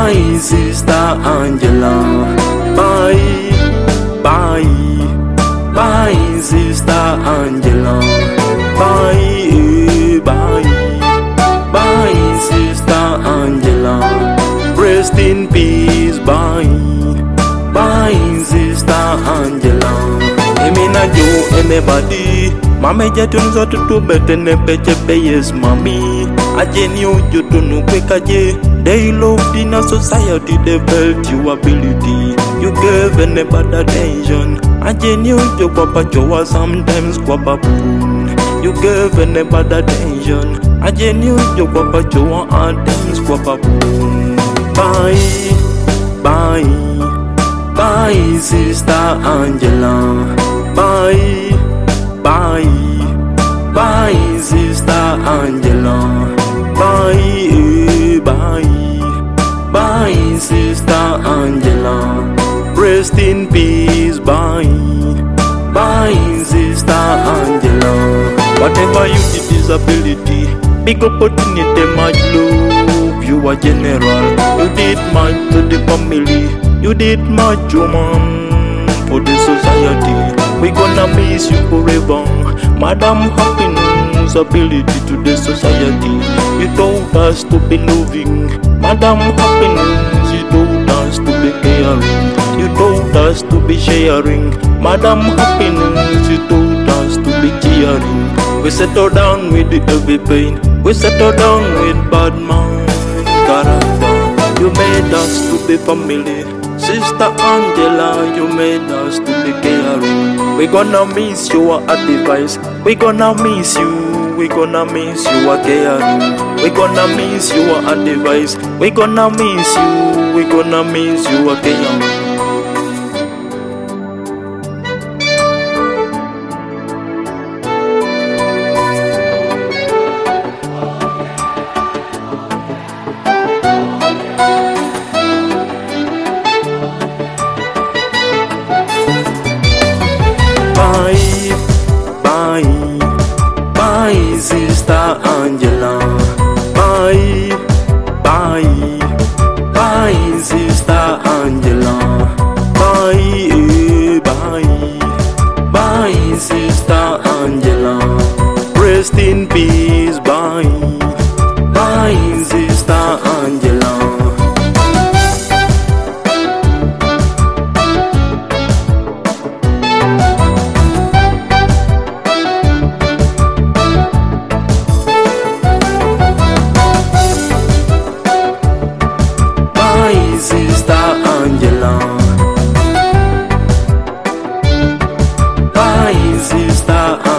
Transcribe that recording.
bye, Sister Angela. Bye, bye, bye, Sister Angela. Bye, bye, bye, Sister Angela. Rest in peace, bye, bye, Sister Angela. Emina jo anybody, mama jatunza tutu betene peche yes mami. Ajeni ojo tunu kwekaje. They loved in a society, they felt your ability. You gave anybody attention. Ajeni ojo kwapa chowa sometimes kwapa boon. You gave anybody attention. Ajeni ojo kwapa chowa at times kwapa boon. Bye, bye, bye, Sister Angela. Bye, bye, bye, Sister Angela. Bye, bye, bye, Sister Angela. Rest in peace, bye, bye, Sister Angela. Whatever you did, disability, big opportunity, much love. You are general. You did much to the family. You did much, woman, for the society. We gonna miss you forever, Madam Happiness. Ability to the society. You taught us to be loving, Madam Happiness. You taught us to be caring. You taught us to be sharing, Madam Happiness. You taught us to be cheering. We settle down with the heavy pain. We settle down with bad mind character. You made us to be family, Sister Angela. You made us to be caring. We gonna miss your advice. We gonna miss you. We gonna miss your caring. We gonna miss your advice. We gonna miss you. We gonna miss your caring. Bye, bye, bye, Sister Angela. Bye, bye, bye, Sister Angela. Bye, bye, bye, Sister Angela. Rest in peace, bye, bye, Sister Angela. Sister Angela. Bye, Sister